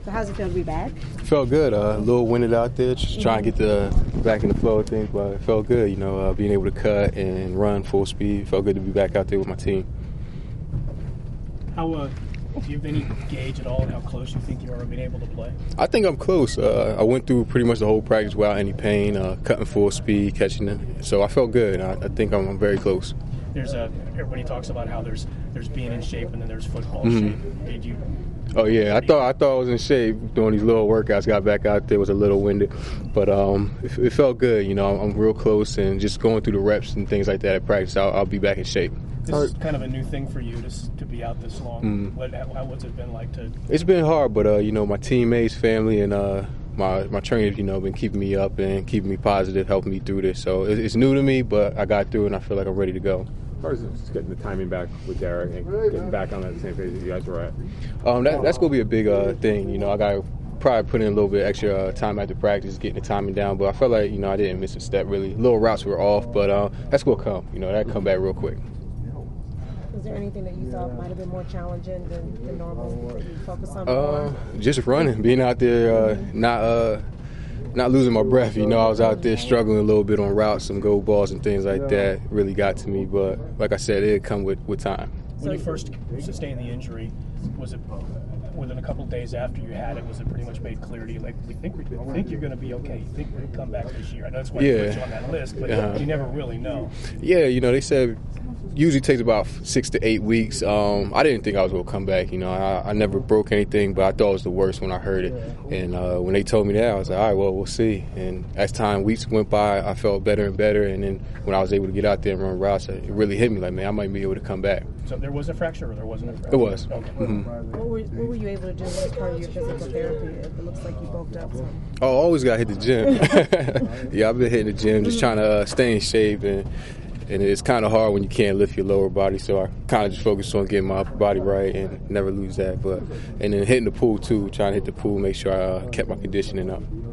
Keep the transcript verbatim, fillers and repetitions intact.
So how's it feel to be back? Felt good. Uh, a little winded out there, just trying to get the back in the flow of things, but it felt good. You know, uh, being able to cut and run full speed. Felt good to be back out there with my team. How uh, do you have any gauge at all on how close you think you are to being able to play? I think I'm close. Uh, I went through pretty much the whole practice without any pain, uh, cutting full speed, catching it. So I felt good. I, I think I'm, I'm very close. There's a everybody talks about how there's there's being in shape and then there's football Mm-hmm. shape. Did you? Oh yeah, I thought I thought I was in shape doing these little workouts. Got back out there, was a little winded, but um, it, it felt good. You know, I'm real close, and just going through the reps and things like that at practice, I'll, I'll be back in shape. This is kind of a new thing for you to to be out this long. Mm. What how, what's it been like to? It's been hard, but uh, you know, my teammates, family, and uh, my my trainers, you know, been keeping me up and keeping me positive, helping me through this. So it, it's new to me, but I got through, and I feel like I'm ready to go. As far as just getting the timing back with Derek and getting back on that same page as you guys were at. Um, that, that's going to be a big uh, thing. You know, I got to probably put in a little bit extra uh, time after practice, getting the timing down. But I felt like, you know, I didn't miss a step really. Little routes were off, but uh, that's going to come. You know, that come back real quick. Was there anything that you thought might have been more challenging than, than normal that you focused on Uh, before? just running, being out there, uh, not uh, not losing my breath. You know, I was out there struggling a little bit on routes, some goal balls and things like that really got to me. But like I said, it'd come with, with time. When you first sustained the injury, was it within a couple of days after you had it? Was it pretty much made clear to you, like, we think we think you're going to be okay? You think we're going to come back this year? I know that's why Yeah. you put you on that list, but Uh-huh. you never really know. Yeah, you know, they said usually takes about six to eight weeks. Um, I didn't think I was going to come back. You know, I, I never broke anything, but I thought it was the worst when I heard it. And uh, when they told me that, I was like, all right, well, we'll see. And as time, weeks went by, I felt better and better. And then when I was able to get out there and run routes, it really hit me like, man, I might be able to come back. So there was a fracture or there wasn't a fracture? It was. Okay. Mm-hmm. What were, what were you able to do as part of your physical therapy? It looks like you bulked up some. Oh, I always got to hit the gym. Yeah, I've been hitting the gym, just trying to uh, stay in shape. And, and it's kind of hard when you can't lift your lower body, so I kind of just focus on getting my upper body right and never lose that. But and then hitting the pool, too, trying to hit the pool, make sure I uh, kept my conditioning up.